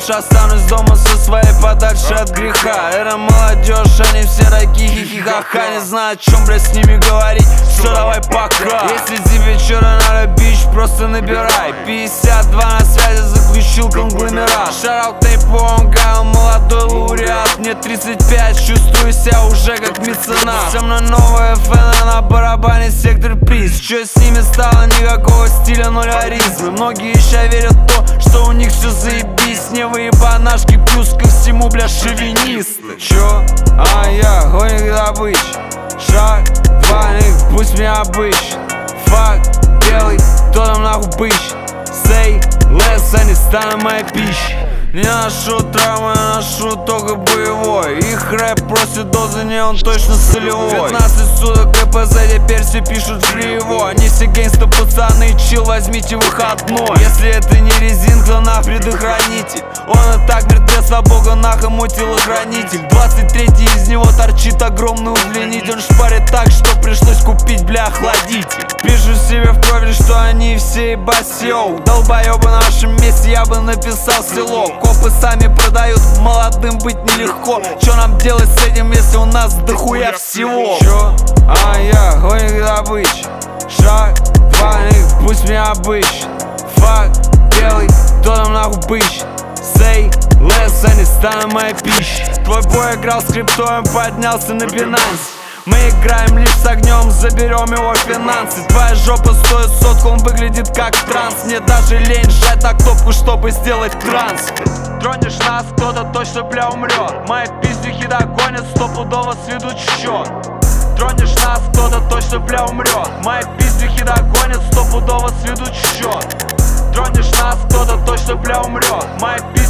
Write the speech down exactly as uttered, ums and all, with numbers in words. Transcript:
лучше останусь дома со своей подальше от греха. Это молодежь, они все такие хихихаха. Не знаю, о чем, блядь, с ними говорить. Все, давай пока. Если тебе вчера надо бич, просто набирай. Пятьдесят два на связи, заключил конгломерат. Шараут Тейпонга, молодой лауреат. Мне тридцать пять, чувствую себя уже как меценат. Со мной новая эф эн а на барабане, сектор приз. Чё с ними стало, никакого стиля, ноль харизмы. Многие еще верят в то, что у них все заебись. Не вы ебанашки, плюс ко всему, бля, шовинисты. Чё? А я гоник добычи. Шаг, два, пусть меня обыщет. Факт, белый, кто там нахуй быщет? Say less, они станут моей пищей. Не ношу травмы, я ношу только боевой. Их рэп просит дозы, не он точно солевой. Пятнадцать суток ка пэ зэ, теперь все пишут жри его. Они все гейнста пацаны, чил, возьмите выходной. Если это не резинка, то на предохранитель. Он и так мертвец, а бога нах ему телохранитель. Двадцать третий из него торчит огромный удлинитель. Он шпарит так, что пришлось купить, бля, охладитель. Пишу себе в профиль, что они все ебать йоу. Долбоёбы на вашем месте, я бы написал село. Копы сами продают, молодым быть нелегко. Чё нам делать с этим, если у нас дохуя всего? Чё? А я гоник добычи. Шаг, два, пусть меня обыщет. Факт, белый, кто там нахуй быщет? Say less, они станут моей пищей. Твой бой играл с криптой, поднялся на Binance. Мы играем лишь с огнем, заберем его финансы. Твоя жопа стоит сотку, он выглядит как транс. Мне даже лень сжать на кнопку, чтобы сделать трансфер. Тронешь нас, кто-то точно, бля, умрет. Мои пиздюхи догонят, стопудово сведут счет. Тронешь нас, кто-то точно, бля, умрет. Мои пиздюхи догонят, стопудово сведут счет. Тронешь нас, кто-то точно, бля, умрет. Мои пиздюхи